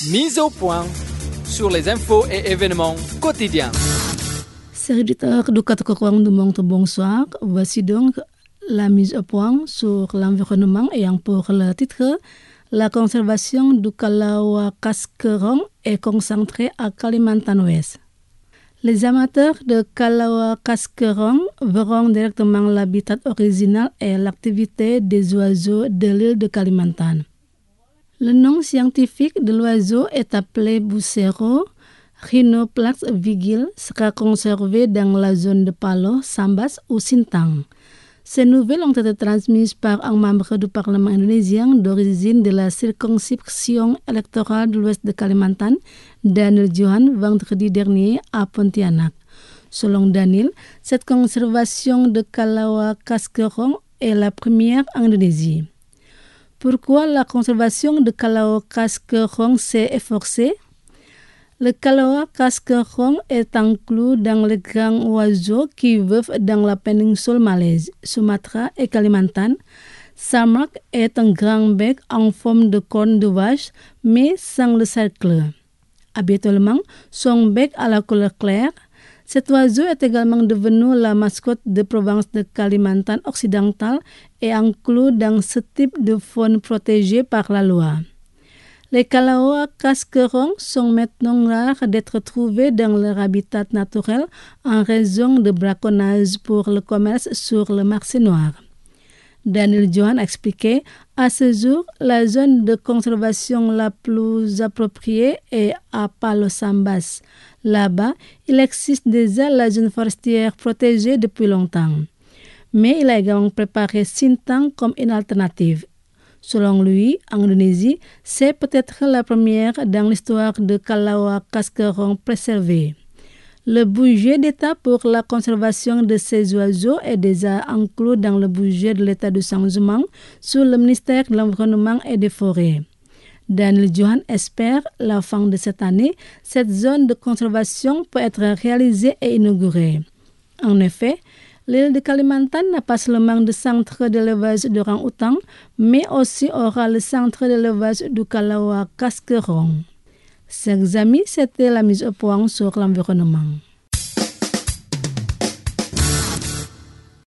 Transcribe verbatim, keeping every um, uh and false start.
Mise au point sur les infos et événements quotidiens. Chers auditeurs du quatre coins du monde, bonsoir. Voici donc la mise au point sur l'environnement ayant pour le titre la conservation du Kalawa casqueron est concentrée à Kalimantan Ouest. Les amateurs de Kalawa casqueron verront directement l'habitat original et l'activité des oiseaux de l'île de Kalimantan. Le nom scientifique de l'oiseau est appelé Bucero Rhinoplax vigile, sera conservé dans la zone de Palo, Sambas ou Sintang. Ces nouvelles ont été transmises par un membre du Parlement indonésien d'origine de la circonscription électorale de l'Ouest de Kalimantan, Daniel Johan, vendredi dernier à Pontianak. Selon Daniel, cette conservation de Kalawa casqueron est la première en Indonésie. Pourquoi la conservation de Kalawa casqueron s'est efforcée? Le Kalawa casqueron est inclus dans les grands oiseaux qui vivent dans la péninsule Malaise, Sumatra et Kalimantan. Samak est un grand bec en forme de corne de vache, mais sans le cercle. Habituellement, son bec a la couleur claire. Cet oiseau est également devenu la mascotte de province de Kalimantan occidentale et inclus dans ce type de faune protégée par la loi. Les Kalawa casquerons sont maintenant rares d'être trouvés dans leur habitat naturel en raison de braconnage pour le commerce sur le marché noir. Daniel Johan a expliqué, à ce jour, la zone de conservation la plus appropriée est à Palo Sambas. Là-bas, il existe déjà la zone forestière protégée depuis longtemps. Mais il a également préparé Sintang comme une alternative. Selon lui, en Indonésie, c'est peut-être la première dans l'histoire de Kalawa casqueron préservée. Le budget d'État pour la conservation de ces oiseaux est déjà inclus dans le budget de l'État de changement sous le ministère de l'Environnement et des Forêts. Daniel Johan espère, à la fin de cette année, cette zone de conservation peut être réalisée et inaugurée. En effet, l'île de Kalimantan n'a pas seulement de centre d'élevage d'orang-outang, mais aussi aura le centre d'élevage du Kalawa casqueron. Chers amis, c'était la mise au point sur l'environnement.